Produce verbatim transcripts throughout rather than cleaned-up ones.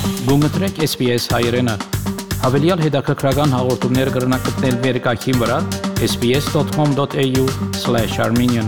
Գումտրեք S B S հայրենը։ Հավելյալ հետաքրքրական հաղորդումներ կգրնակցնել վերկայքին վրա S B S dot com dot A U slash Armenian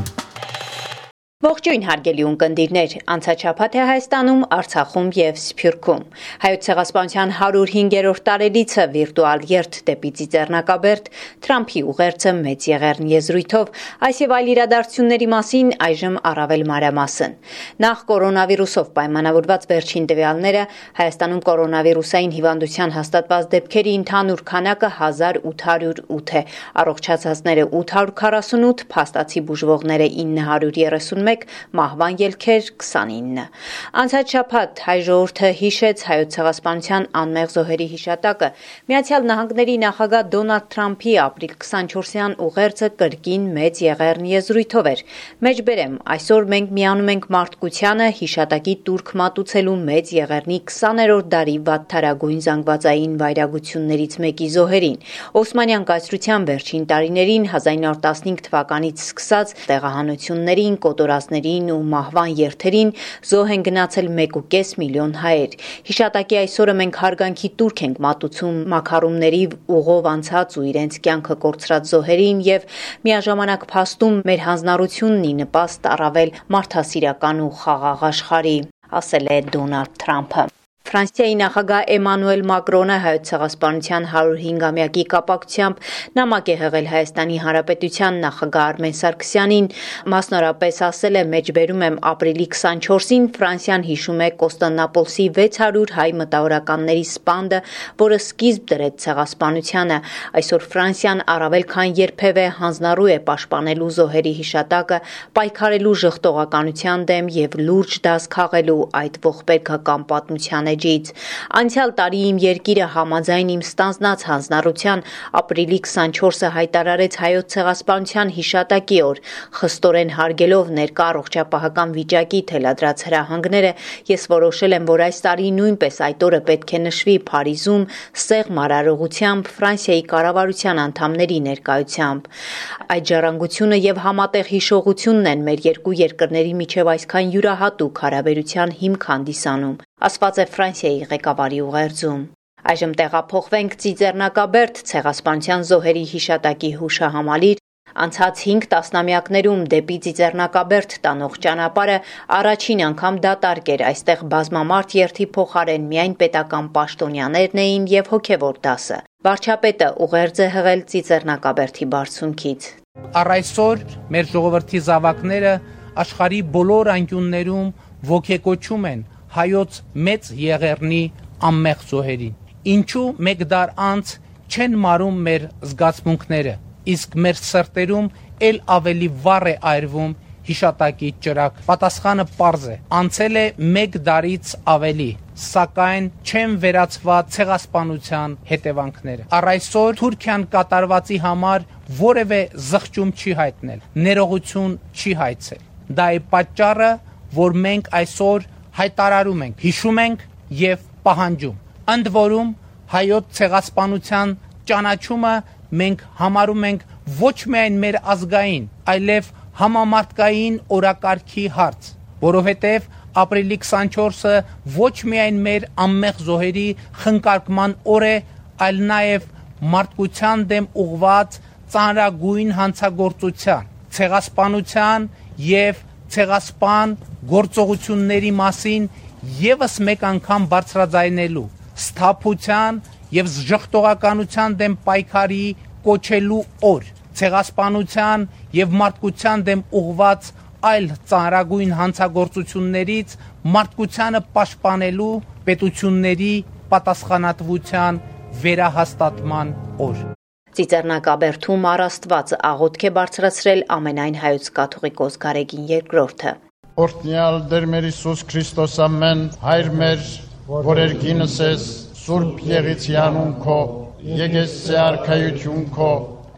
Ողջույն հարգելի ունկնդիրներ, անցաչափաթ է Հայաստանում, Արցախում եւ Սփյուռքում։ Հայոց ցեղասպանության հարյուր հինգերորդ տարելիցը վիրտուալ երթ դեպի Ծիծեռնակաբերդ, Թրամփի ուղերձը մեծ եղեռն եզրույթով, այս եւ այլ իրադարձությունների մասին այժմ առավել մանրամասն։ Նախ կորոնավիրուսով պայմանավորված վերջին տվյալները Հայաստանում կորոնավիրուսային հիվանդության հաստատված դեպքերի ընդհանուր քանակը հազար ութ հարյուր ութ է, առողջացածները ութ հարյուր քառասունութ, փաստացի բուժվողները ինը հարյուր երեսունմեկ, մահվան ելքեր քսանինը։ Անցած շաբաթ հայ ժողովուրդը հիշեց հայոց ցեղասպանության անմեղ զոհերի հիշատակը։ Միացյալ Նահանգների նախագահ Դոնալդ Թրամփի ապրիլ քսանչորսյան ուղերձը կրկին մեծ եղեռն եզրույթով էր։ Մեջբերեմ, այսօր մենք միանում ենք մարդկությանը հիշատակի տուրք մատուցելու մեծ եղեռնի քսաներորդ դարի վատթարագույն զանգվածային վայրագություններից մեկի զոհերին։ Օսմանյան կայսրության վերջին տարիներին հազար ինը հարյուր տասնհինգ թվականից սկսած տեղահանություններին, կոտորածներին ու մահվան երթերին զոհ են գնացել մեկ ու կես միլիոն հայեր։ Հիշատակի այսօրը մենք հարգանքի տուրք ենք մատուցում մաքարումների ուղով անցած ու իրենց կյանքը կորցրած զոհերին եւ միաժամանակ փաստում մեր հանձնառությունն ի նպաստ առավել մարդասիրական ու խաղաղ աշխարհի, ասել է Դոնալդ Թրամփը։ Ֆրանսիայի նախագահ Էմանուել Մակրոնը հայոց ցեղասպանության հարյուր հինգամյակի կապակցությամբ նամակ է հղել Հայաստանի Հանրապետության նախագահ Արմեն Սարգսյանին, մասնորապես ասել է մեջբերում եմ ապրիլի քսանչորսին Ֆրանսիան հիշում է Կոստանդնուպոլսի վեց հարյուր հայ մտավորականների սպանդը, որը սկիզբ դրեց ցեղասպանությանը։ Այսօր Ֆրանսիան առավել քան երբևէ հանձնառու է պաշտպանելու զոհերի հիշատակը, պայքարելու ժխտողականության դեմ եւ լուրջ դաս քաղելու այդ ողբերգական պատմության Անցյալ տարի իմ երկիրը համաձայն իմ ստանձնած հանձնառության ապրիլի քսանչորսը հայտարարեց հայոց ցեղասպանության հիշատակի օր, խստորեն հարգելով ներկա առողջապահական վիճակի թելադրած հրահանգները, ես որոշել եմ, որ այս տարի նույնպես այդ օրը պետք է նշվի Փարիզում սեղմ արարողությամբ Ֆրանսիայի կառավարության անդամների ներկայությամբ։ Այդ ժառանգությունը եւ համատեղ հիշողությունն են մեր երկու երկրների միջև այսքան յուրահատուկ հարաբերության հիմք հանդիսանում, ասված է Ֆրանսիայի ղեկավարի ուղերձում։ Այժմ տեղափոխվենք Ծիծեռնակաբերդ ցեղասպանության զոհերի հիշատակի հուշահամալիր։ Անցած հինգ տասնամյակներում դեպի Ծիծեռնակաբերդ տանող ճանապարհը առաջին անգամ դատարկ էր, այստեղ բազմամարդ երթի փոխարեն միայն պետական պաշտոնյաներն էին եւ հոգեվոր դասը։ Վարչապետը ուղերձ է հղել Ծիծեռնակաբերդի բարձունքից։ Առ այսօր մեր ժողովրդի զավակները աշխարհի բոլոր անկյուններում ոգեկոչում են հայոց մեծ եղեռնի անմեղ զոհերին։ Ինչու մեկ դար անց չեն մարում մեր զգացմունքները, իսկ մեր սրտերում էլ ավելի վառ է այրվում հիշատակի ճրակ։ Պատասխանը պարզ է, անցել է մեկ դարից ավելի, սակայն չեն վերացված ցեղասպանության հետևանքները։ Առ այսօր Թուրքիան կատարվածի համար որևէ զղջում չի հայտնել, ներողություն չի հայցել։ Դա է պատճառը, որ մենք այսօր հայտարարում ենք, հիշում ենք եւ պահանջում։ Ընդ որում հայոց ցեղասպանության ճանաչումը մենք համարում ենք ոչ միայն մեր ազգային, այլև համամարտկային օրակարգի հարց, որովհետեւ ապրիլի քսանչորսը ոչ միայն մեր անմեղ զոհերի խնկարկման օր է, այլ նաեւ մարդկության դեմ ուղղված ծանրագույն հանցագործության, ցեղասպանության եւ ցեղասպան գործողությունների մասին եւս մեկ անգամ բարձրաձայնելու, սթափության եւ ժխտողականության դեմ պայքարի կոչելու օր, ցեղասպանության եւ մարդկության դեմ ուղղված այլ ծանրագույն հանցագործություններից մարդկությանը պաշտպանելու պետությունների պատասխանատվության վերահաստատման օր։ Ծիծեռնակաբերդում առաստված աղոթք է բարձրացրել ամենայն հայոց կաթողիկոս Գարեգին երկրորդը։ Օրհնյալ Տեր մեր Հիսուս Քրիստոս ամեն հայր մեր, որ երկինս ես, Սուրբ Եղիցյանուն քո, եկեսցե արքայություն քո,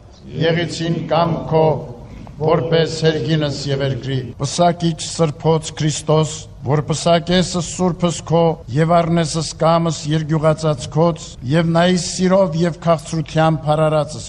եղիցին կամ քո, որպես երկինս եւ երկրի։ Պսակիչ Սրբոց Քրիստոս, որ պսակեսը Սուրբս քո եւ առնեսս կամս երգյուղացած քոց եւ նայիս սիրով եւ քաղցրությամբ հարարածս քո։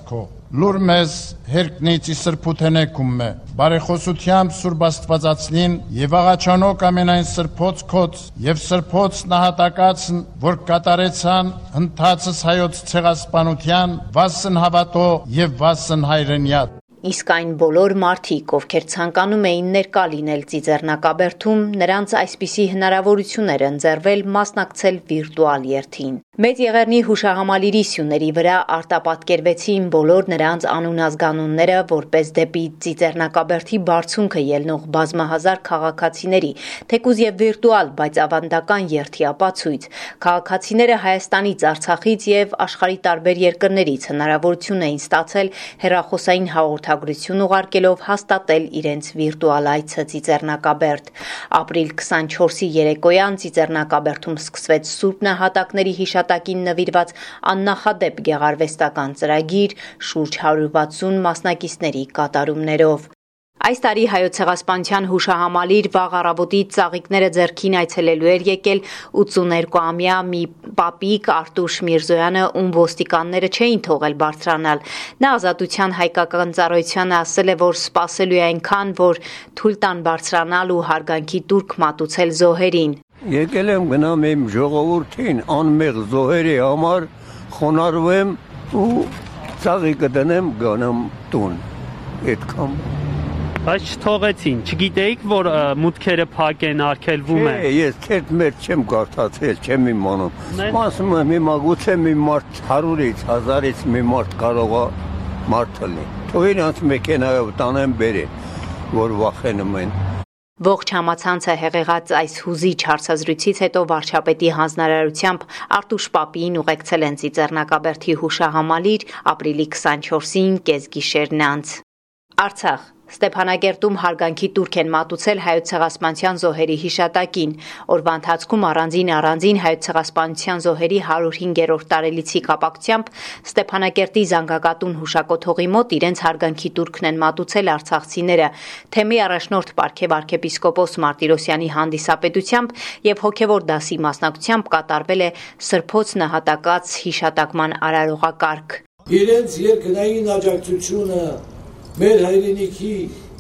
լուր մեզ հերկնիցի սրբութենեքում է, բարեխոսությամբ Սուրբ Աստվածածնին և աղաչանոք ամենայն սրբոց կոց և սրբոց նահատակած, որ կատարեցան հնդացս հայոց ցեղասպանության վասն հավատո և վասն հայրենյատ։ Իսկ այն բոլոր մարդիկ, ովքեր ցանկանում էին ներկա լինել Ծիծեռնակաբերդում, նրանց այսպիսի հնարավորություն էր ընձեռվել մասնակցել վիրտուալ երթին։ Մեծ Եղեռնի հուշահամալիրի սյուների վրա արտապատկերվեցին բոլոր նրանց անունազգանունները, որպես դեպի Ծիծեռնակաբերդի բարձունքը ելնող բազմահազար քաղաքացիների, թեկուզ և վիրտուալ, բայց ավանդական երթի ապացույց։ Քաղաքացիները Հայաստանից, Արցախից և աշխարհի տարբեր երկրներից հնարավորություն էին ստացել հեռախոսային հաղորդագրություն ուղարկելով հաստատել իրենց վիրտուալ այցը Ծիծեռնակաբերդ։ Ապրիլ քսանչորսի երեկոյան Ծիծեռնակաբերդում սկսվեց Սուրբ Նահատակների հիշատակին նվիրված աննախադեպ գեղարվեստական ծրագիր շուրջ հարյուր վաթսուն մասնակիցների կատարումներով։ Այս տարի Հայոց ցեղասպանության հուշահամալիր վաղ առավոտից ծաղիկները ձեռքին այցելելու էր եկել ութսուներկուամյա մի պապիկ Արտուշ Միրզոյանը, ում ոստիկանները չէին թողել բարձրանալ։ Նա Ազատության հայկական ծառայությանը ասել է, որ սպասելու է այնքան, որ թույլ տան բարձրանալ ու հարգանքի տուրք մատուցել զոհերին։ Եկել եմ գնամ իմ ժողովրդին անմեղ զոհերի համար խոնարհվեմ ու ծաղիկը դնեմ գնամ տուն։ Այդքան Բայց չթողեցին, չգիտեիք, որ մուտքերը փակ են, արգելվում են։ Չէ, ես քեզ մեր չեմ կարդացել, չեմ իմանում։ Ասում եմ հիմա գուցե մի մարդ հարյուրից, հազարից մի մարդ կարող է մարդ լինի։ Թող իրանց մեքենայով տանեն բերեն, որ վախենում են։ Ողջ համացանցը հեղեղած այս հուզիչ հարցազրույցից հետո վարչապետի հանձնարարությամբ Արտուշ պապիին ուղեկցել են Ծիծեռնակաբերդի հուշահամալիր ապրիլի քսանչորսին կեսգիշերն անց։ Արցախ Ստեփանագերտում հարգանքի տուրք են մատուցել Հայոց ցեղասպանության զոհերի հիշատակին։ Օրվա ընթացքում առանձին առանձին Հայոց ցեղասպանության զոհերի հարյուր հինգերորդ տարելիցի կապակցությամբ Ստեփանագերտի Զանգակատուն հուշակոթողի մոտ իրենց հարգանքի տուրքն են մատուցել արցախցիները։ Թեմի առաջնորդ պարգև arczepiskopos Մարտիրոսյանի հանդիսապետությամբ եւ հոգեվոր դասի մասնակցությամբ կատարվել է սրբոց նահատակած հիշատակման արարողակարգ։ Իրենց երկնային աջակցությունը մեր հայրենիքի,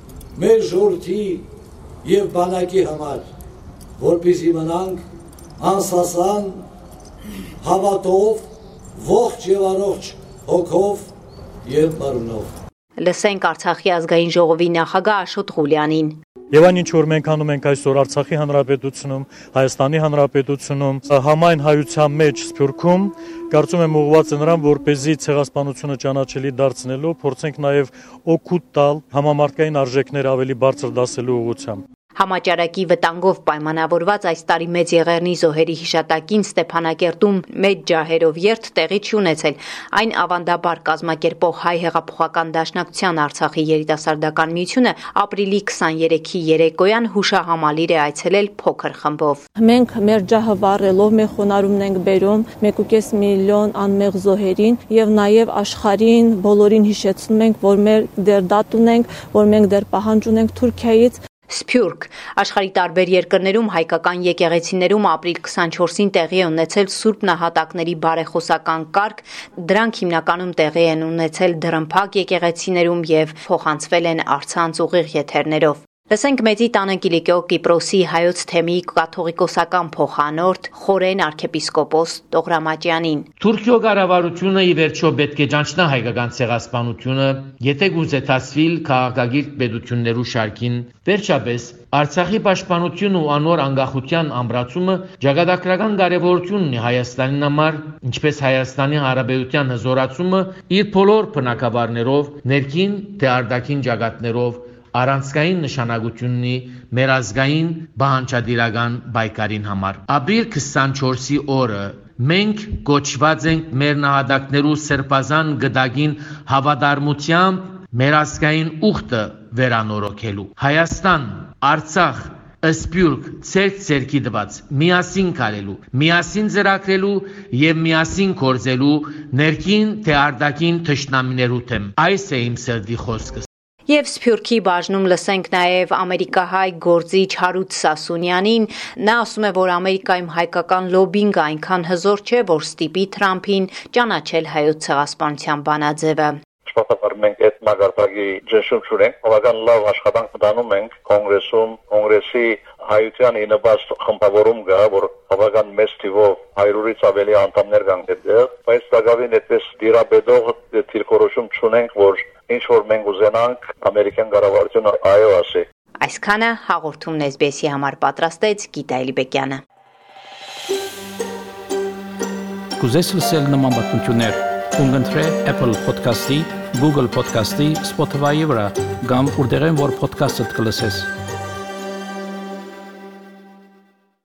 մեր ժողովրդի և բանակի համար, որպեսզի մնանք անսասան, հավատով, ողջ և առողջ հոգով և մարմնով։ Լսենք Արցախի ազգային ժողովի նախագահ Աշոտ Ղուլյանին։ Եվ այն ինչ որ մենք անում ենք այսօր Արցախի հանրապետությունում, Հայաստանի հանրապետությունում, համայն հայության մեջ Սփյուռքում, կարծում եմ ուղղված է նրան, որպեսզի ցեղասպանությունը ճանաչելի դարձնելու, փորձենք նաև օգուտ տալ համամարտկային արժեքներ ավելի բարձր դասելու ուղղությամբ։ Համաճարակի վտանգով պայմանավորված այս տարի Մեծ Եղեռնի զոհերի հիշատակին Ստեփանագերտում մեծ ջահերով երթ տեղի չունեցել։ Այն ավանդաբար կազմակերպող Հայ հեղափոխական դաշնակցության Արցախի երիտասարդական միությունը ապրիլի քսաներեքի երեկոյան հուշահամալիր է այցելել փոքր խմբով։ Մենք մեր ջահը վառելով մեր խոնարհումն ենք բերում մեկ ու կես միլիոն անմեղ զոհերին եւ նաեւ աշխարհին բոլորին հիշեցնում ենք, որ մեր դեր դատ ունենք, որ մենք դեր պահանջ ունենք Թուրքիայից։ Սփյուռք աշխարհի տարբեր երկրներում հայկական եկեղեցիներում ապրիլ քսանչորսին տեղի է ունեցել Սուրբ Նահատակների բարեխոսական կարգ, դրանք հիմնականում տեղի են ունեցել դռնփակ եկեղեցիներում եւ փոխանցվել են առցանց ուղիղ եթերներով։ Լսենք Մեծի տանը Կիլիկիո Կիպրոսի հայոց թեմի կաթողիկոսական փոխանորդ Խորեն arczepiskopos Տողրամաջյանին։ Թուրքիո կառավարությունը ի վերջո պետք է ճանչնա հայկական ցեղասպանությունը, եթե գուզեթասվիլ քաղաքագիր պետություններու շարքին, վերջապես Արցախի պաշտպանությունն ու անոր անկախության ամրացումը ճակատագրական կարևորություն ունի Հայաստանի համար, ինչպես Հայաստանի Հանրապետության հզորացումը իր բոլոր բնակավարներով, ներքին թե արտաքին ճակատներով առանցքային նշանակություն ունի մեր ազգային բանջարդիրական բայկարին համար։ Ապրիլ քսանչորսի օրը մենք կոչված ենք մեր նահատակներու սրբազան գդագին հավատարմությամբ մեր ազգային ուխտը վերանորոգելու։ Հայաստան, Արցախ, Սփյուռք ցերկ ցերկի դված միասին կարելու, միասին ծրագրելու եւ միասին կորզելու ներքին թե արտաքին թշնամիներու դեմ։ Այս է իմ սրտի խոսքը։ Եվ Սփյուռքի բաժնում լսենք նաև ամերիկահայ գործիչ Հարութ Սասունյանին։ Նա ասում է, որ Ամերիկայում հայկական լոբինգը այնքան հզոր չէ, որ ստիպի Թրամփին ճանաչել հայոց ցեղասպանության բանաձևը։ շփոթաբար մենք այդ մագարտակի ճնշում չունենք, բավական լավ աշխատանք տանում ենք կոնգրեսում, կոնգրեսի հայության ինովացիա խմբավորում կա, որ բավական մեծ թիվով հարյուրից ավելի անդամներ կան դեռ, բայց դակավին այդպես դիրաբեդող դիրքորոշում չունենք, որ ինչ որ մենք ուզենանք ամերիկյան կառավարությունը այո ասի։ Այսքանը հաղորդումն էս բի էսի համար պատրաստեց Գիտա Էլիբեկյանը։ Կուզես լսել նման բանություններ, կընտրե Apple Podcast-ի, Google Podcast-ի, Spotify-ի վրա, կամ որտեղեն որ podcast-ը կլսես։